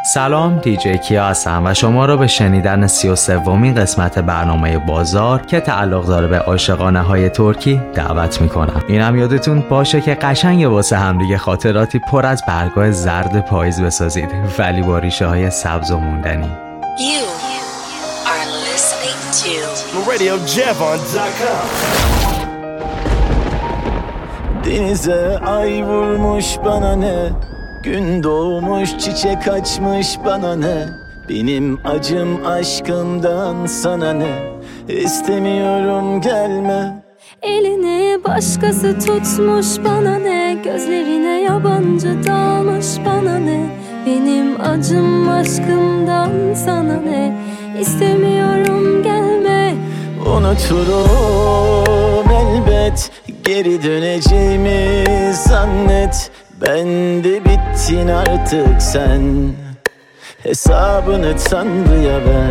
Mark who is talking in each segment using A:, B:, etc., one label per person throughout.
A: سلام، دیجی کیا هستم و شما را به شنیدن 33مین قسمت برنامه بازار که تعلق داره به عاشقانه های ترکی دعوت میکنم. اینم یادتون باشه که قشنگ واسه همدیگه خاطراتی پر از برگای زرد پاییز بسازید ولی با ریشه های سبز و موندنی.
B: You are listening to
C: RadioJevon.com. Denize ay vurmuş bana ne, gün doğmuş çiçek açmış bana ne, benim acım aşkımdan sana ne, istemiyorum gelme.
D: Elini başkası tutmuş bana ne, gözlerine yabancı dalmış bana ne, benim acım aşkımdan sana ne, istemiyorum gelme.
C: Unuturum elbet, geri döneceğimi zannet. Ben de bittin artık sen, hesabını Tanrı'ya ver.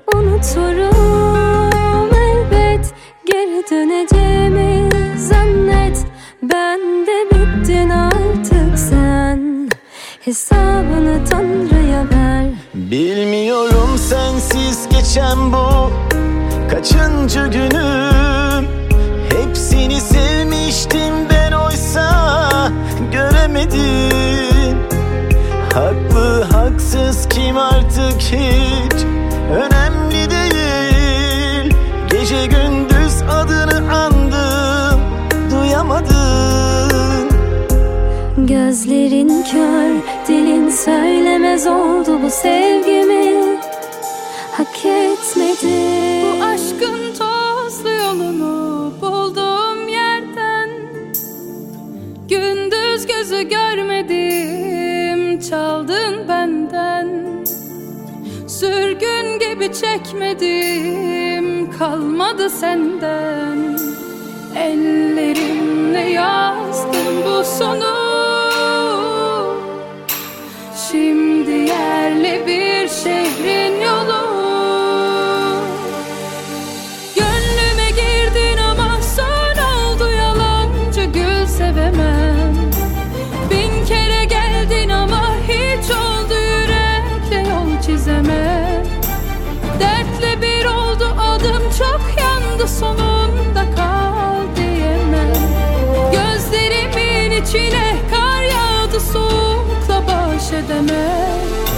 D: Unuturum elbet, geri döneceğimi zannet. Ben de bittin artık sen, hesabını Tanrı'ya ver.
C: Bilmiyorum sensiz geçen bu kaçıncı günüm. Hepsini sevmiştim ben oysa göremedim. Haklı haksız kim artık hiç önemli değil. Gece gündüz adını andım, duyamadın.
D: Gözlerin kör, dilin söylemez oldu bu sevgimi. Hak etmedi.
E: Bu aşkın tozlu yolunu bulduğum yerden, gündüz gözü görmedim, çaldın benden. Sürgün gibi çekmedim, kalmadı senden. Ellerimle yazdım bu sonu, şimdi yerli bir şehrin yolu. Gönlüme girdin ama son oldu, yalancı gül sevemem. Bin kere geldin ama hiç oldu, yürekle yol çizemem. Dertle bir oldu adım, çok yandı, sonunda kal diyemem. Gözlerimin içine kar yağdı, soğukla baş edemem.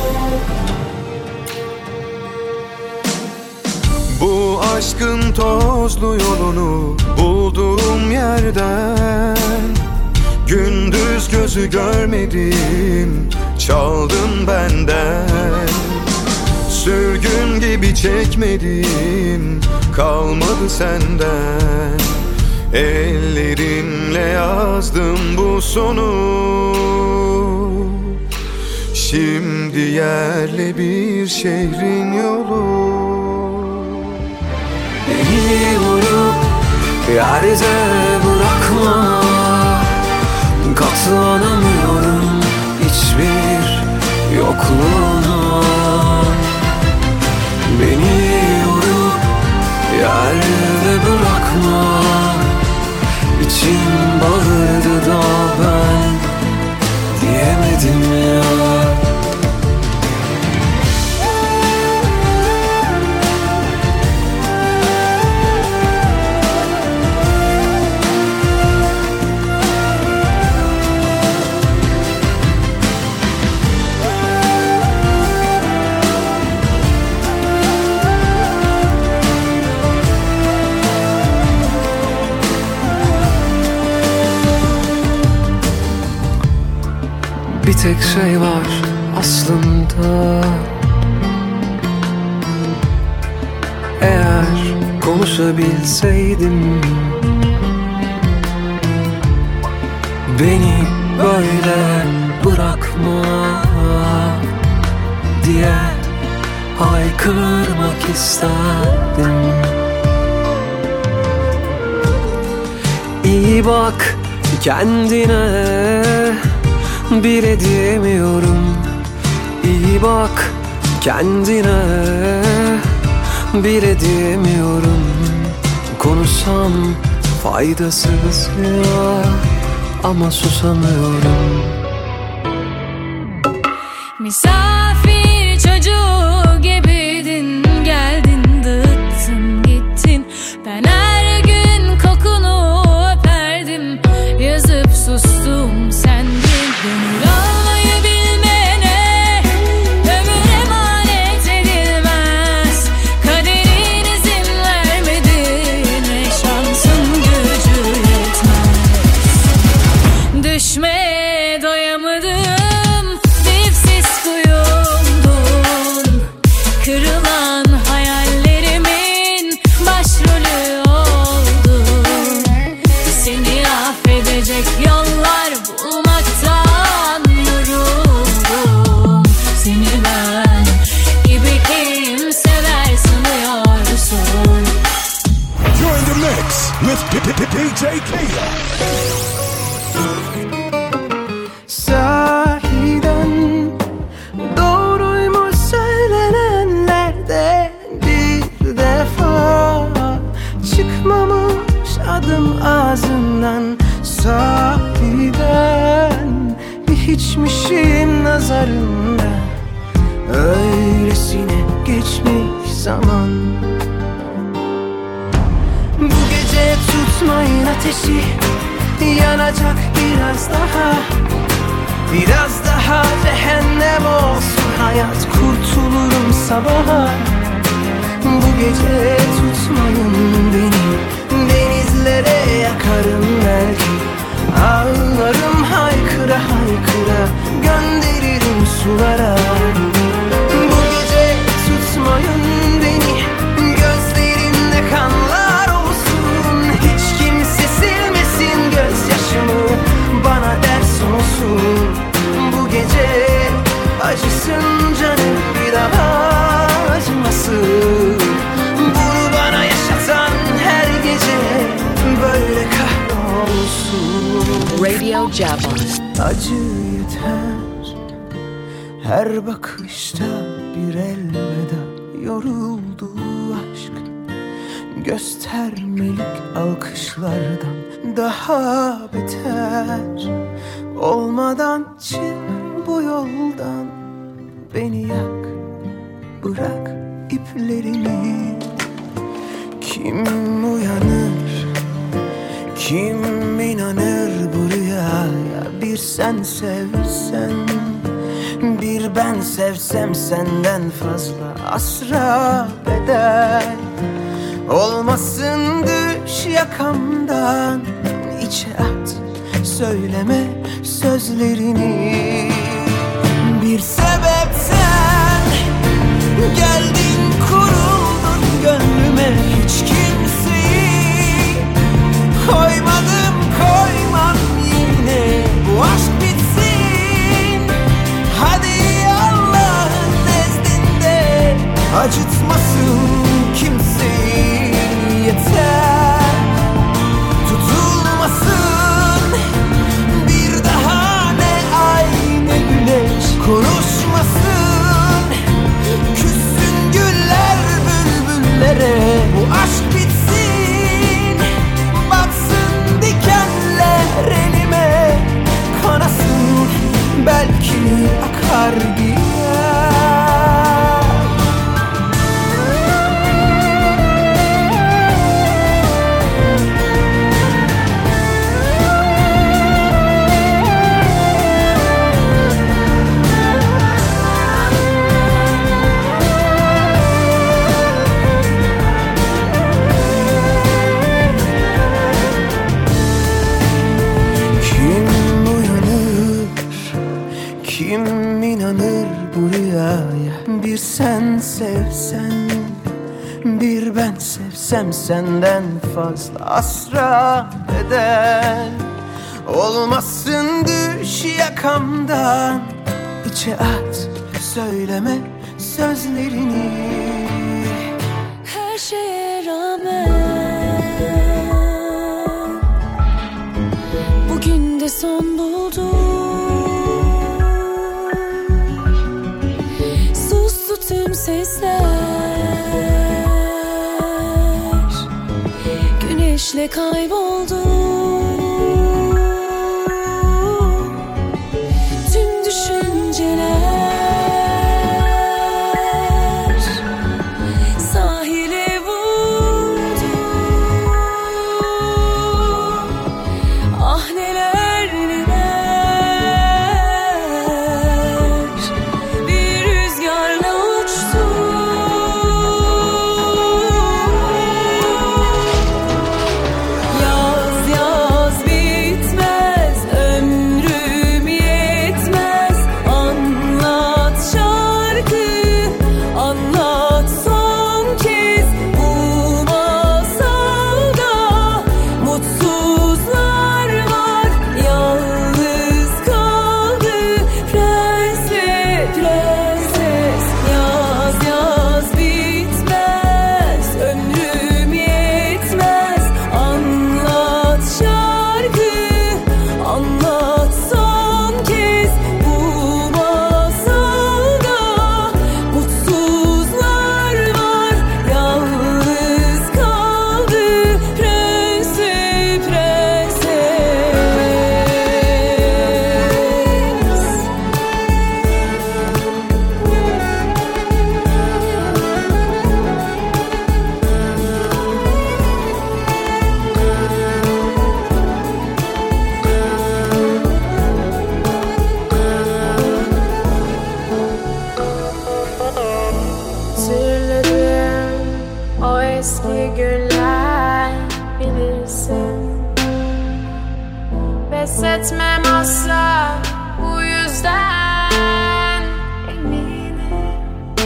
F: Bu aşkın tozlu yolunu bulduğum yerden, gündüz gözü görmedim, çaldın benden. Sürgün gibi çekmedim, kalmadı senden. Ellerimle yazdım bu sonu, şimdi yerli bir şehrin yolu.
G: Beni vurup yerde bırakma, katlanamıyorum hiçbir yokluğuna. Beni vurup yerde bırakma, İçim bağırdı da ben diyemedim ya. Bir tek şey var aslında, eğer konuşabilseydim, beni böyle bırakma diye haykırmak isterdim. İyi bak kendine, bile diyemiyorum. İyi bak kendine, bile diyemiyorum. Konuşsam faydasız ya, ama susamıyorum.
E: Misafir
G: Öylesine geçmiş zaman. Bu gece tutmayın ateşi, yanacak biraz daha. Biraz daha cehennem olsun hayat, kurtulurum sabaha. Bu gece tutmayın beni, denizlere yakarım belki. Ağlarım haykıra haykıra, gönderirim sulara. Bu gece tutmayın beni, gözlerinde kanlar olsun. Hiç kimse silmesin gözyaşımı, bana ders olsun. Bu gece acısın canım, bir daha acımasın. Bunu bana yaşatan her gece böyle kahrolsun.
B: Radio Jabba.
G: Acı yeter her bakışta bir elveda. Yoruldu aşk göstermelik alkışlardan daha beter. Olmadan çık bu yoldan, beni yak, bırak iplerimi. Kim uyanır, kim inanır bu rüyaya? Bir sen sevsen, bir ben sevsem senden fazla asra bedel. Olmasın düş yakamdan, içe at, söyleme sözlerini. Bir sebepten geldin, kuruldun gönlüme. Hiç kimseyi koymadım, koymam yine. Bu aşk bitsin, hadi Allah'ın nezdinde. Acıtmasın kimseyi, yeter tutulmasın bir daha. Ne ay ne güneş konuşmasın, küssün güller bülbüllere. Bu aşk bitsin, batsın dikenler elime. Kanasın, belki akar gider. Kim inanır bu rüyaya? Bir sen sevsen, bir ben sevsem senden fazla asra bedel. Olmasın düş yakamdan, içe at, söyleme sözlerini.
D: Her şeye rağmen bugün de son buldu. Tüm sesler güneşle kayboldu. Tüm düşünceler sahile vurdu. Ah neler neler. Yaz
H: eski günler bilirsin. Pes etmem asla bu yüzden eminim.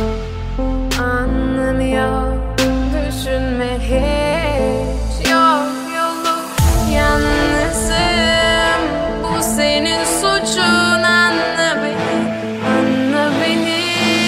H: Anlamıyor düşünme hiç, yok yolu yalnızım. Bu senin suçun, anla beni, anla beni.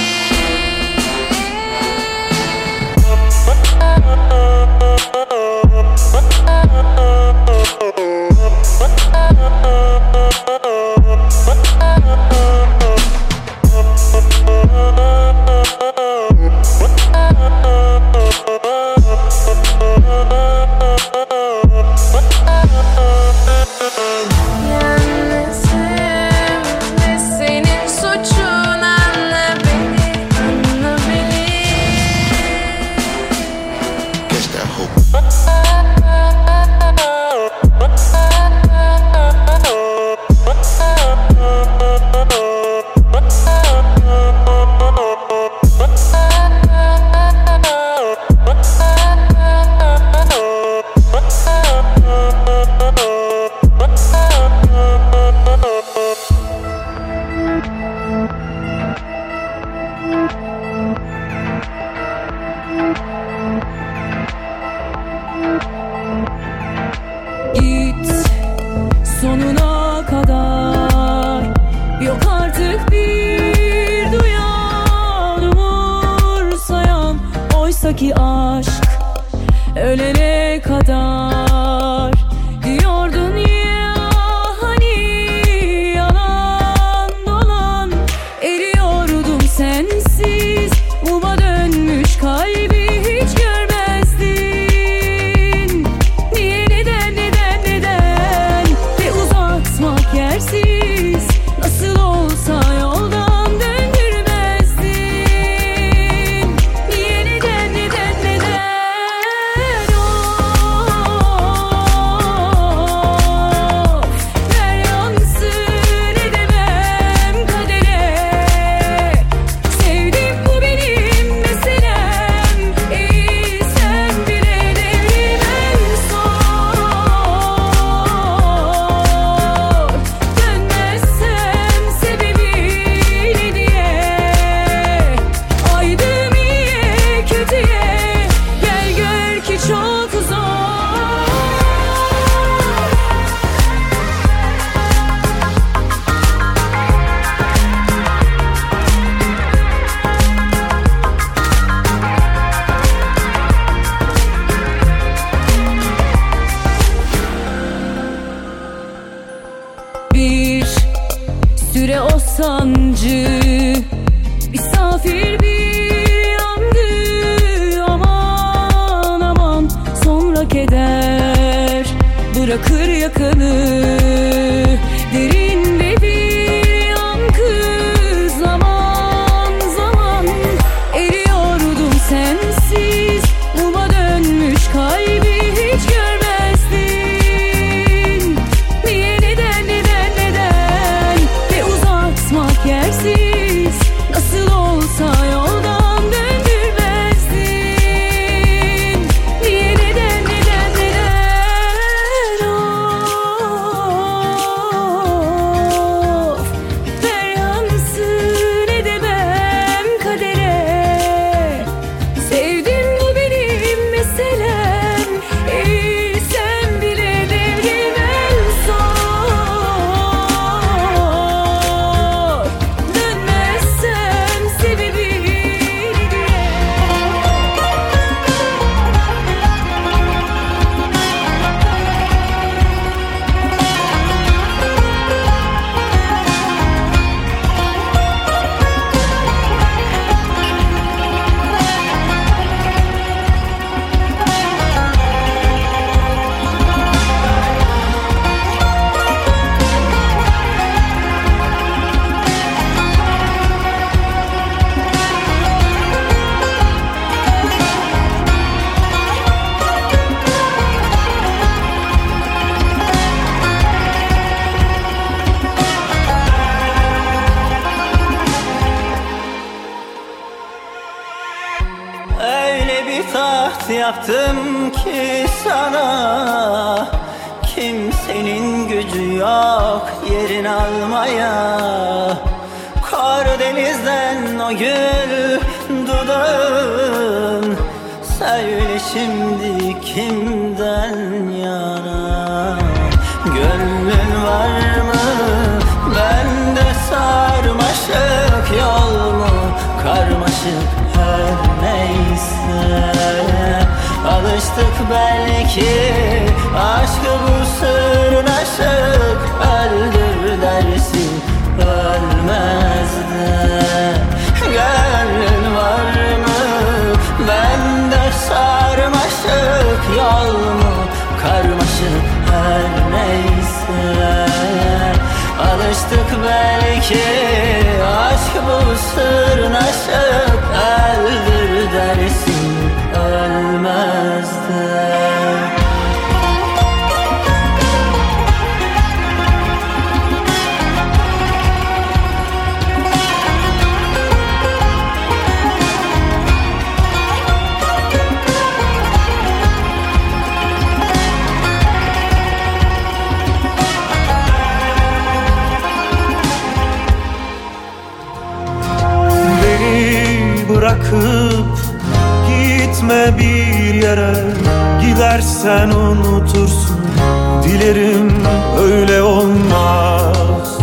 D: Git sonuna kadar, yok artık bir duyan umursayan. Oysaki aşk ölene kadar diyordun ya, hani yalan dolan. Eriyordum sensiz, muma dönmüş kalbi hiç görmezdin. Niye, neden, neden, neden? Ve uzatmak yersiz, nasıl olsa yoldan döndürmezdin. Niye, neden, neden, neden? Ver yansın, edemem kadere. Sevdim, bu benim meselem. Sen bile devrim en son. Dönmezsem sebebi ne diye? Aydım iyiye kötüye, gel gör ki çok zor. Bir süre o sancı misafir bir yandı. Aman aman, sonra keder bırakır yakanı. Derinde bir yankı, zaman zaman eriyordum sensiz. Muma dönmüş kalbi hiç görmezdin. Niye, neden, neden, neden? Ve uzatmak yersiz, nasıl olsa yoldan döndürmezdin. Niye, neden, neden, neden?
C: taht yaptım ki sana, kimsenin gücü yok yerin almaya. Karadeniz'den o gül dudağın, söyle şimdi kimden yana? Gönlün var mı bende sarmaşık, yol mu karmaşık her neyse. Alıştık belki aşkı bu sırnaşık, öldür dersin ölmez de. Gönlün var mı bende sarmaşık, yol mu karmaşık her neyse. Alıştık belki aşk bu sırnaşık, öldür dersin ölmez de.
G: Bırakıp gitme bir yere, gidersen unutursun. Dilerim öyle olmaz.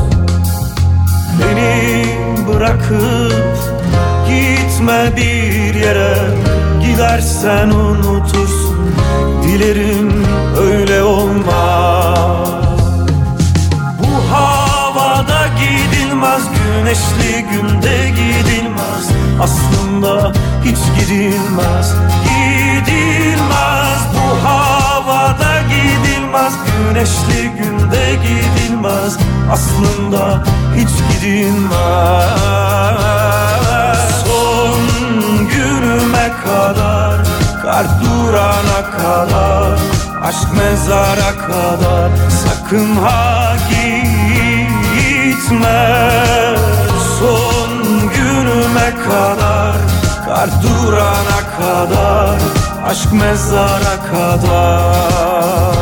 G: Beni bırakıp gitme bir yere, gidersen unutursun. Dilerim öyle olmaz. Bu havada gidilmez, güneşli günde gidilmez. Aslında hiç gidilmez, gidilmez. Bu havada gidilmez, güneşli günde gidilmez. Aslında hiç gidilmez. Son günüme kadar, kar durana kadar, aşk mezara kadar, sakın ha gitme. Son günüme kadar, kar durana kadar, aşk mezara kadar.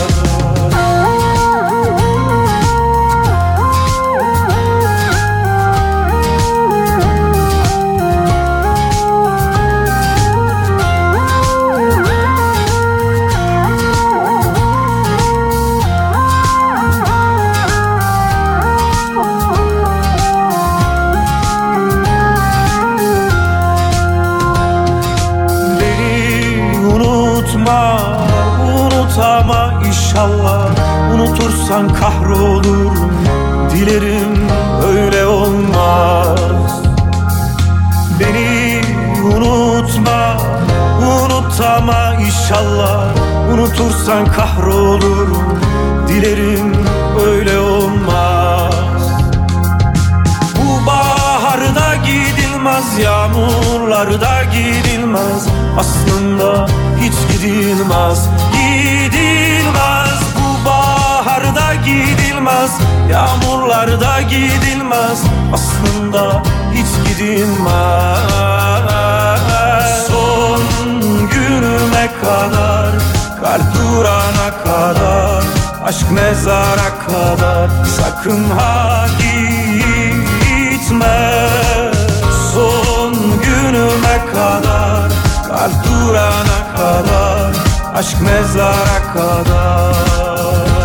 G: Unutama inşallah, unutursan kahrolurum. Dilerim öyle olmaz. Beni unutma, unutama inşallah, unutursan kahrolurum. Dilerim öyle olmaz. Bu baharda gidilmez, yağmurlarda gidilmez. Aslında hiç gidilmez, gidilmez. Bu baharda gidilmez, yağmurlarda gidilmez. Aslında hiç gidilmez. Son günüme kadar, kar durana kadar, aşk mezara kadar, sakın ha gitme. Son günüme kadar, kar durana kadar, aşk mezara kadar.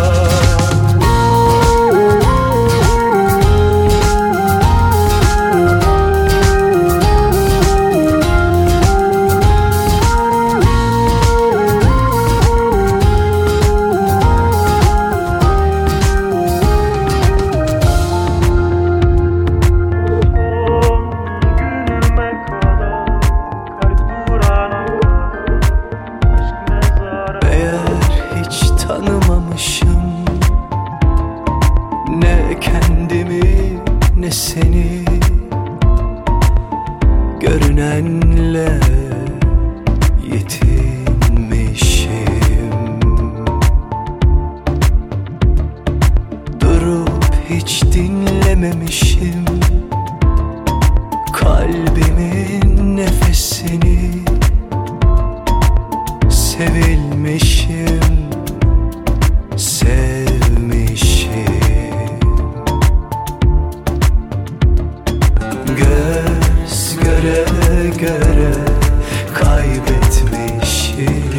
G: Görünenle yetinmişim, durup hiç dinlememişim kalbimin nefesini. sevilmişim, sevmişim. Göz göre göre kaybetmişim.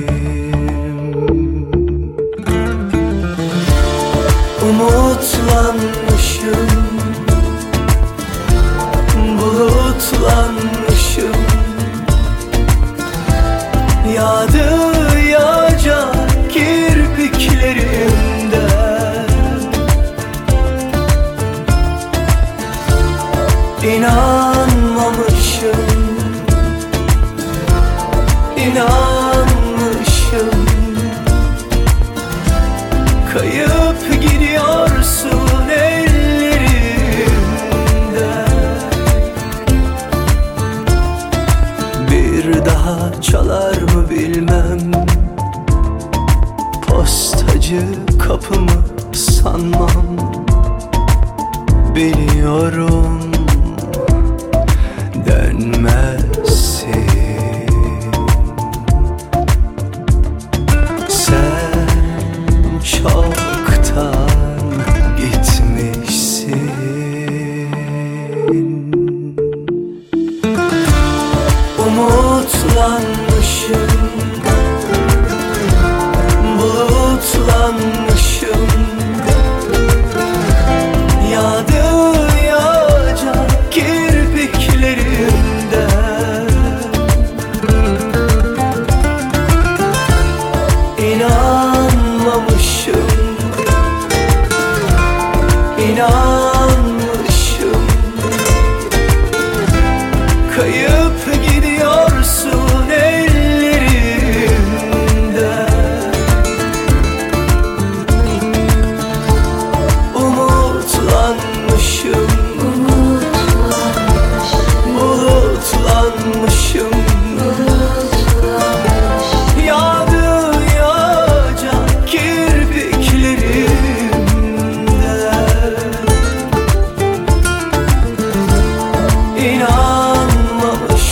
G: Umutlanmışım, bulutlanmışım. Yağdı yağacak kirpiklerimden. İnanmamışım, inanmışım. Kayıp gidiyorsun ellerimden. Bir daha çalar mı bilmem, postacı kapımı sanmam. Biliyorum dönmezsin. Sen çoktan gitmişsin. Umutlanmışım, bulutlanmışım. Yağdı yağacak kirpiklerimden. İnanmamışım, inanmışım. Kayıp gidiyorsun ellerimden. Umutlanmışım, bulutlanmışım. Yağdı yağacak kirpiklerimden. İnanmamışım,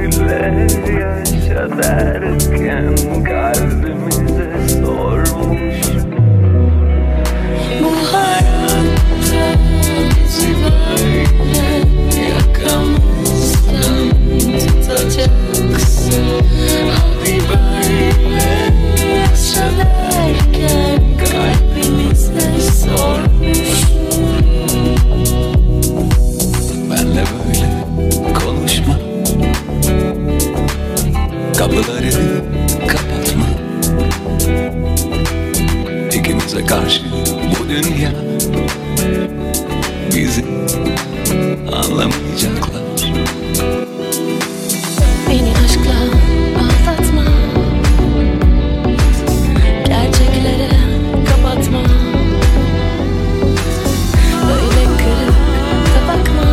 C: böyle yaşa derken kalbimize sormuş.
G: Bu hayatta bizi böyle yakamızdan tutacaksın. Abi böyle yaşa derken kalbimize sormuş. Benle böyle konuşma, kapıları kapatma. İkimize karşı bu dünya bizi anlamayacaklar.
H: Beni aşkla aldatma, gerçeklere kapatma. Böyle kırıp da bakma,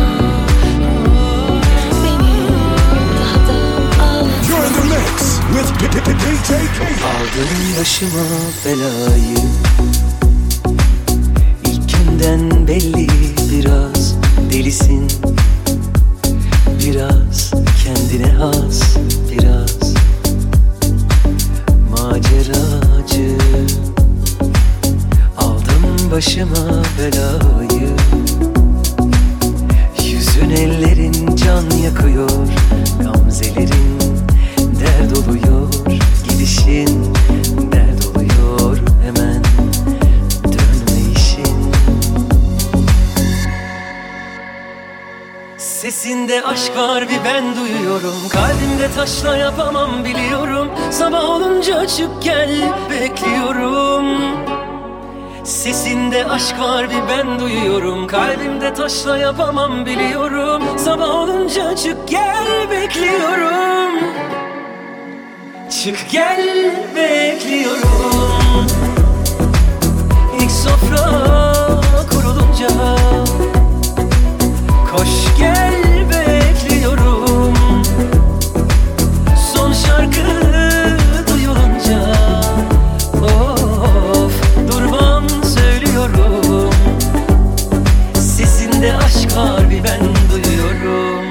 H: beni daha da ağlatma.
G: Aldım başıma belayı, İlkinden belli biraz delisin, biraz kendine has, biraz maceracı. Aldım başıma belayı, yüzün ellerin can yakıyor, gamzelerin dert oluyor, gidişin dert oluyor, hemen dönme işin. Sesinde aşk var bir ben duyuyorum, kalbimde taşla yapamam biliyorum. Sabah olunca açıp gel bekliyorum. Sesinde aşk var bir ben duyuyorum, kalbimde taşla yapamam biliyorum. Sabah olunca açıp gel bekliyorum. Çık gel bekliyorum. İlk sofra kurulunca koş gel bekliyorum. Son şarkı duyulunca of durmam söylüyorum. Sesinde aşk var bir ben duyuyorum.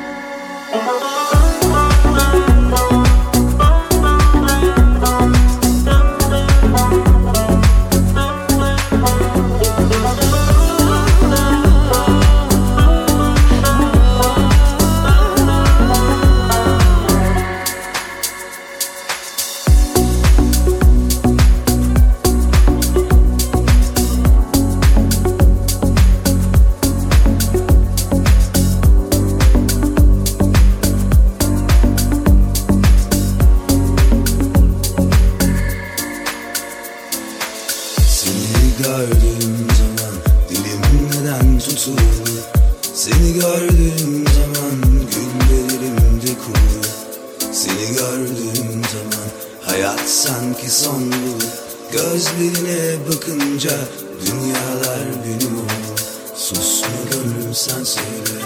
I: gördüğüm zaman dilim neden tutulur? Seni gördüğüm zaman güllerimde kurur. Seni gördüğüm zaman hayat sanki son bulur. Gözlerine bakınca dünyalar benim olur. Susma gönlüm sen söyle.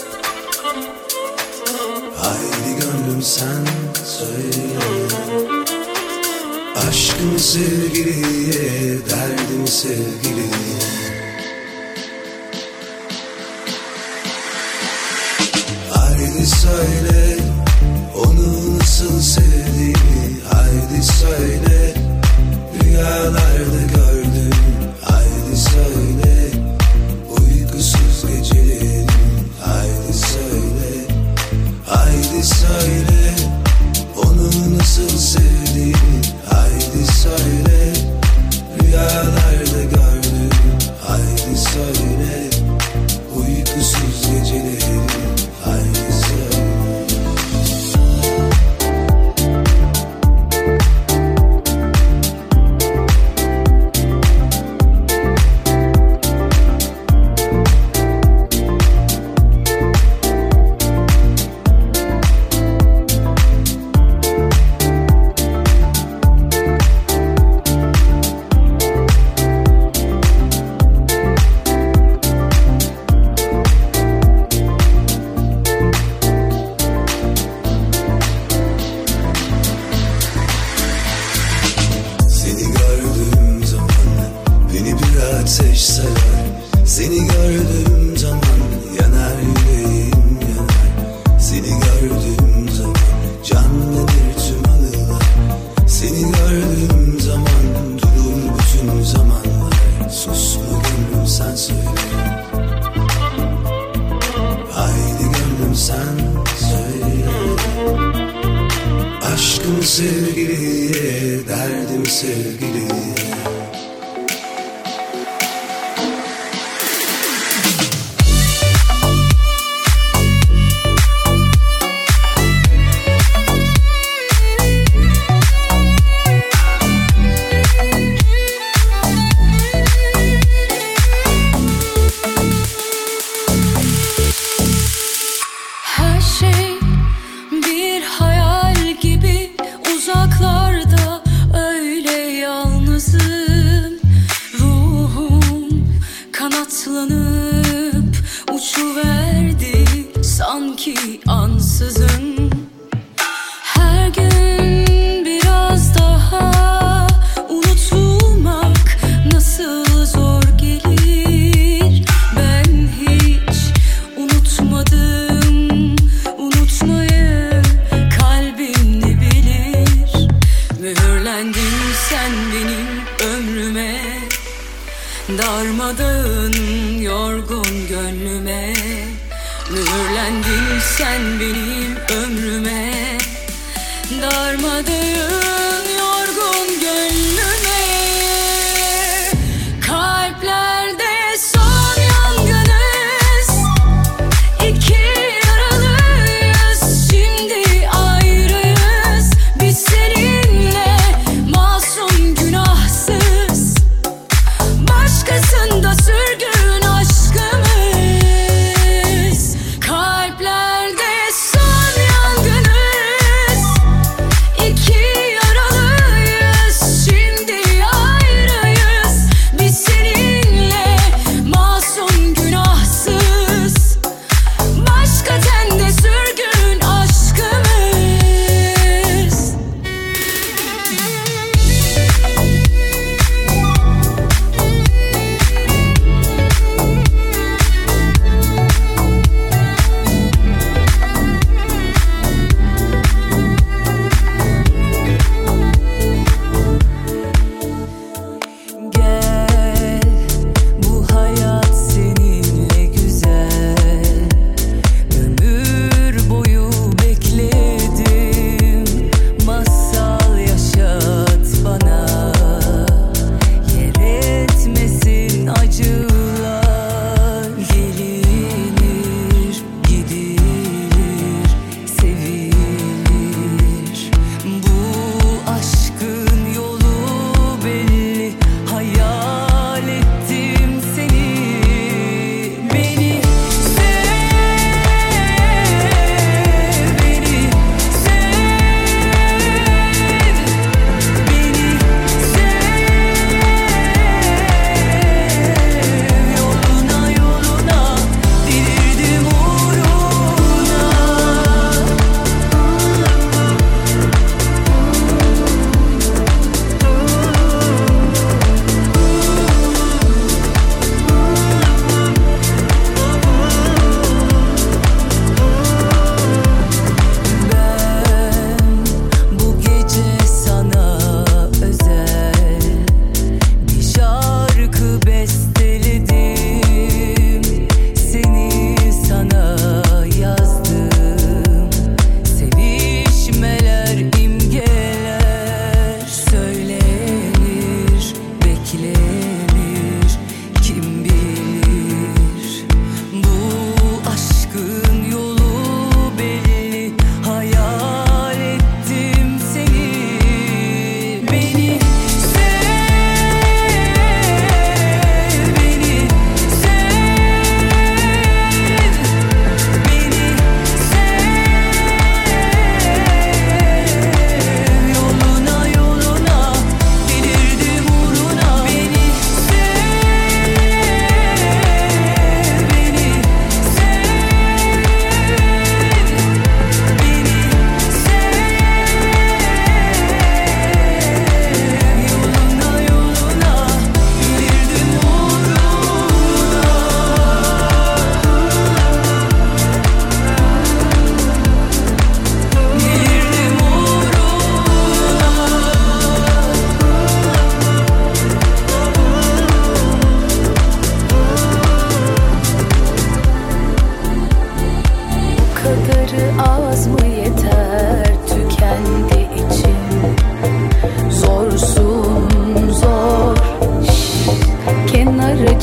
I: Haydi gönlüm sen söyle. Aşkımı sevgiliye, derdimi sevgiliye. Haydi söyle, onu nasıl sevdiğini. Haydi söyle, rüyalarda gördüm. Haydi söyle, uykusuz gecelerim. Haydi söyle, haydi söyle, onu nasıl sevdiğini. Haydi söyle, rüyalarda gördüm. Haydi söyle, uykusuz gecelerim. Haydi söyle. sevgiliye, derdim sevgiliye.
E: Kanatlanıp uçuverdi sanki ansızın. Her gün biraz daha unutulmak nasıl zor gelir. Ben hiç unutmadım unutmayı, kalbim ne bilir. Mühürlendin sen benim ömrüme, darmadağın yorgun gönlüme. Mühürlendin sen benim ömrüme, darmadağın yorgun gönlüme. Kalplerde son yangınız, iki yaralıyız, şimdi ayrıyız. Biz seninle masum günahsız, başkasında sürgün aşkımız. Kalplerde son yangınız, iki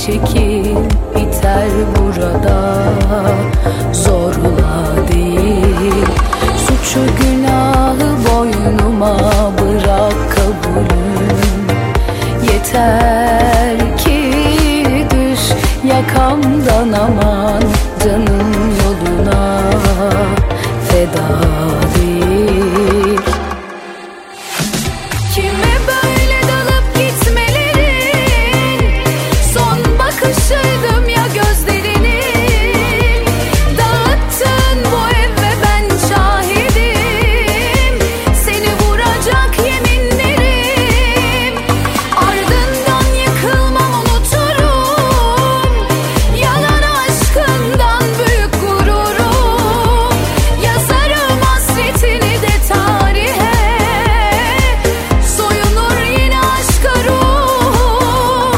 J: çekil biter burada. Zorla değil, suçu günahı boynuma bırak kabulüm. Yeter ki düş yakamdan, aman canım yoluna feda değil. Kime böyle dalıp gitmelerin son bakışıydım ya gözlerinin. Dağıttın bu ev ve ben şahidim, seni vuracak yeminlerim. Ardından yıkılmam, unuturum yalan aşkından büyük gururum. Yazarım hasretini de tarihe, soyunur yine aşka ruhum.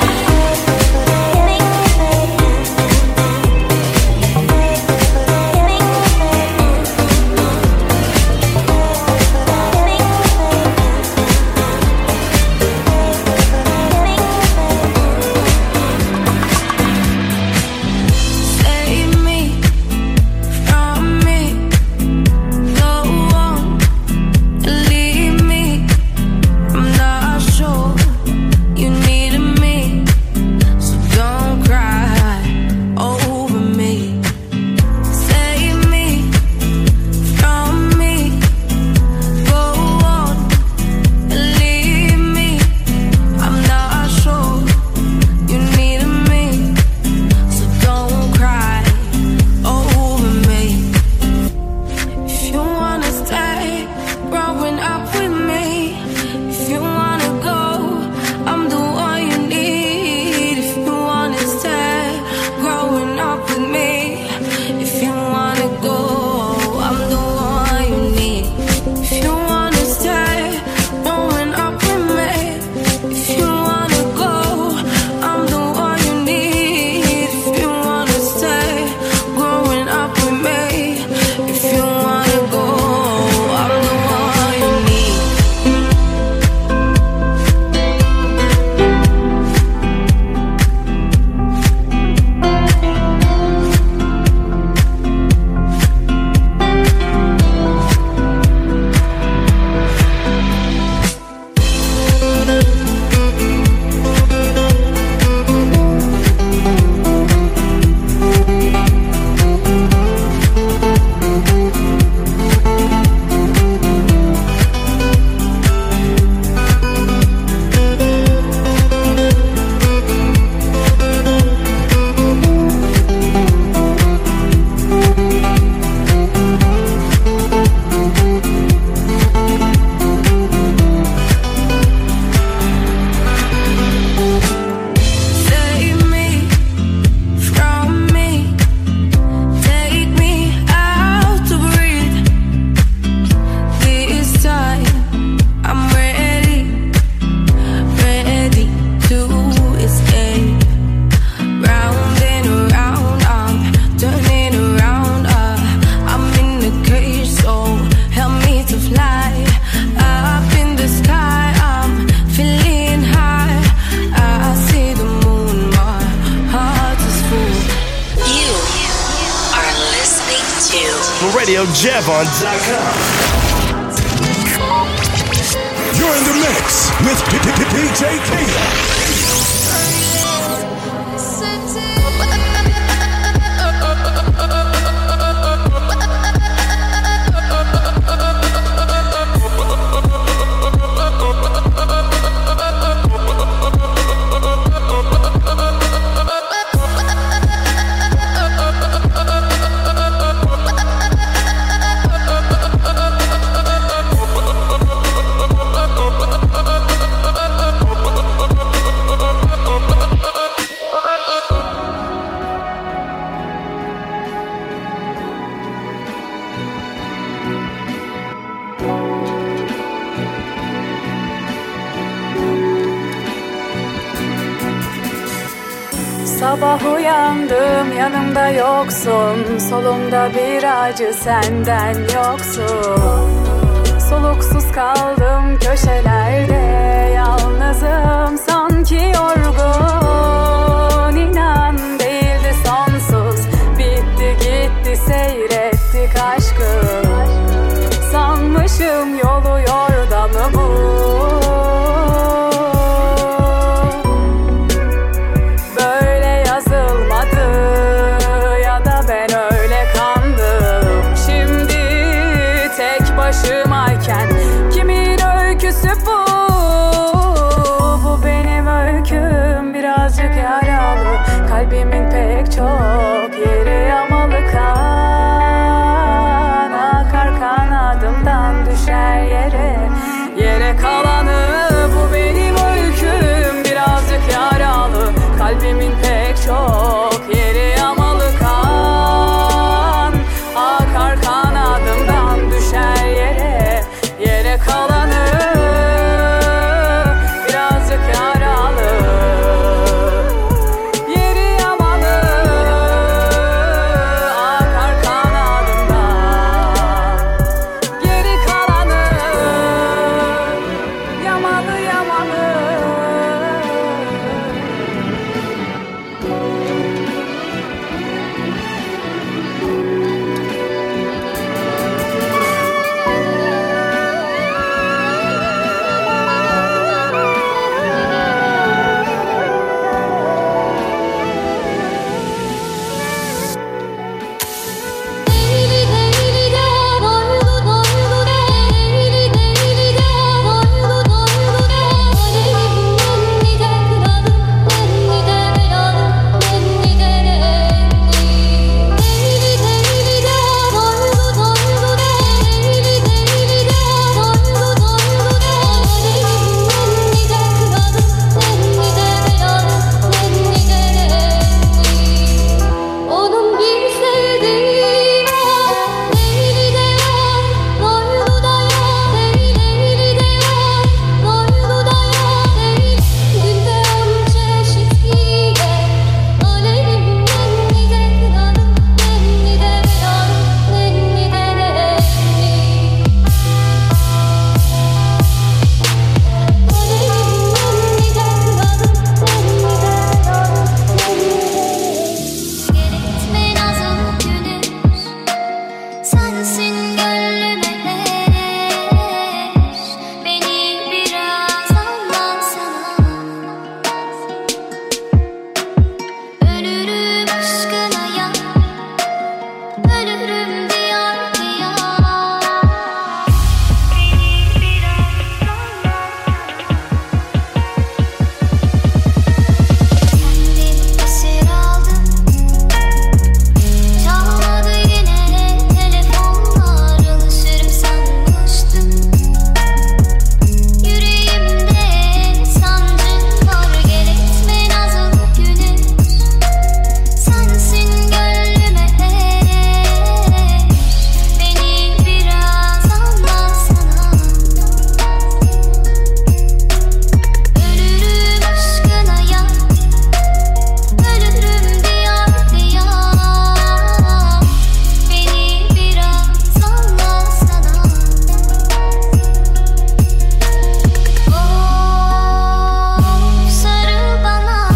J: Save me from me, go on and leave me. I'm not sure you needed me, so don't cry over me. Save me from me, go on and leave me. I'm not sure you needed me, so don't cry over me. If you wanna stay growing up with me, if you wanna go, I'm the one you need. If you wanna stay growing up with me, if you wanna go, I'm the one you need. If you wanna stay growing up with me, if you wanna go, I'm the one you need. If you wanna stay growing up with me, if you wanna go, I'm the one you need. Save me from me, take me out to breathe. This time I'm ready, ready to escape. Round and around, I'm turning around. I'm in the cage, so help me to fly. Up in the sky, I'm feeling high. I see the moon, my heart is full.
B: You are listening to
K: RadioJevon.com. You're in the mix with DJ Kaya.
J: Sabah uyandım, yanımda yoksun. Solumda bir acı, senden yoksun. Soluksuz kaldım köşelerde, yalnızım sanki yorgun.
D: başım yoluyor damımı. Böyle yazılmadı ya da ben öyle kandım. Şimdi tek başımayken kimin öyküsü bu? Bu benim öyküm, birazcık yaralı. Kalbimin pek çok yeri yamalı kan. Akar kanadımdan düşer yere. Yere kalanı bu benim öyküm, birazcık yaralı. Kalbimin pek çok yeri yamalı kan. Akar kanadımdan düşer yere. Yere kalanı birazcık yaralı. Yeri yamalı. Akar kanadımdan. Geri kalanı yamalı yamalı. Onun bir sevdiği var, Leyli de var, Leylu da ya, Leyli de var, Leylu da ya, Leyli. Günde 10 çeşit giyer, alevim nenni de kınarım, nenni de yarım, nenni de nenni. Alevim nenni de kınarım, nenni de yarım, nenni. Gitme nazım güneş, sensin gönlüme eş. Beni biraz anlatsana. Ölürüm aşkına ya, ölürüm diyar diyar. Beni biraz kendim esir aldım. Çalmadı yine telefonlar, alışırım sanmıştım. Yüreğimde sancın var, gel etme nazım güneş. Sensin gönlüme eş. Beni biraz anlatsana. Ölürüm aşkına ya, ölürüm diyar diyar. Beni biraz anlatsana. Oh, sarıl bana.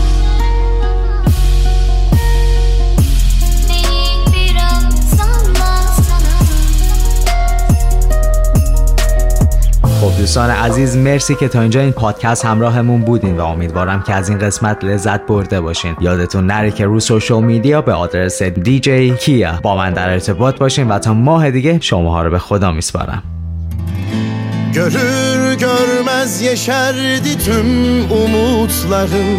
D: Beni biraz anlatsana.
A: خب دوستان عزیز، مرسی که تا اینجا این پادکست همراهمون بودین و امیدوارم که از این قسمت لذت برده باشین. یادتون نره که رو سوشال میدیا به آدرس DJ Kia با من در ارتباط باشین و تا ماه دیگه شماها رو به خدا میسپارم.
F: Görür görmez yeşerdi tüm umutlarım.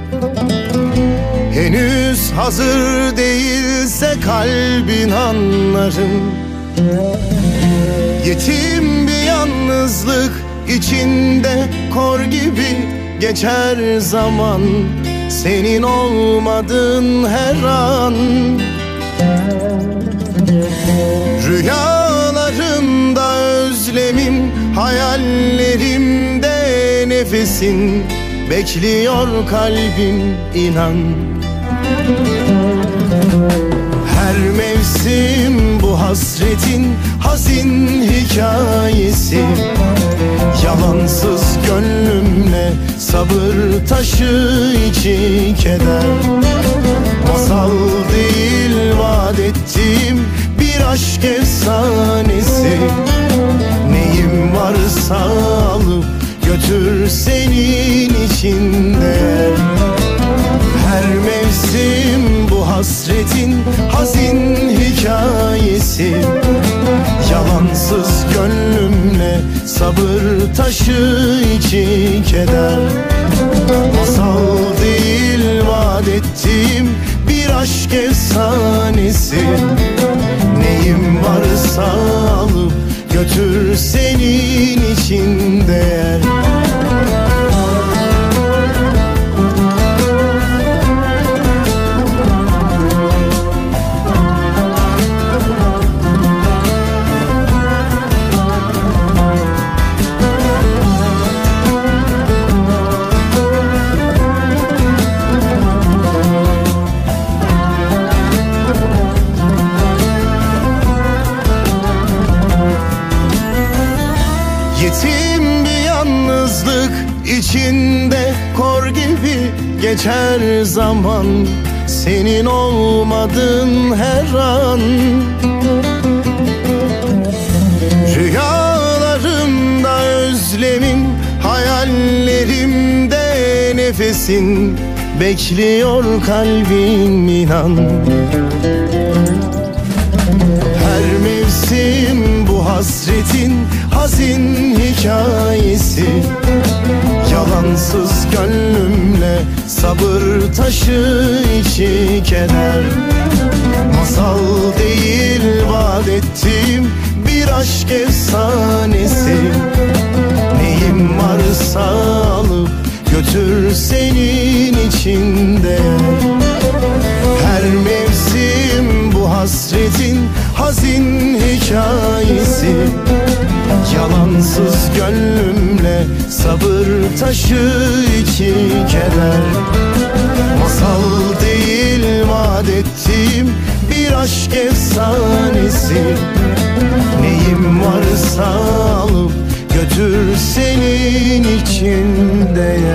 F: Henüz hazır değilse kalbin anlarım. Yetim bir yalnızlık içinde kor gibi geçer zaman. Senin olmadın her an. Rüyalarımda özlemim, hayallerimde nefesin. Bekliyor kalbim, inan. Her mevsim bu hasretin hazin hikayesi. Yalansız gönlümle sabır taşı içi keder. Masal değil vaat ettiğim bir aşk efsanesi. varsa alıp götür senin içinde. Her mevsim bu hasretin hazin hikayesi, yalansız gönlümle sabır taşı içi keder. Masal değil vaat ettiğim bir aşk efsanesi, neyim varsa alıp götür senin içinde. Yetim bir yalnızlık içinde kor gibi geçer zaman, senin olmadın her an. Rüyalarımda özlemim, hayallerimde nefesin, bekliyor kalbim inan. Her mevsim bu hasretin hazin hikayesi, yalansız gönlümle sabır taşı içi keder. Masal değil vaat ettiğim bir aşk efsanesi, neyim varsa alıp götür senin içinde. Her mevsim bu hasretin hazin hikayesi, yalansız gönlümle sabır taşı iki keder. Masal değil vaat ettiğim bir aşk efsanesi, neyim varsa alıp götür senin içinde.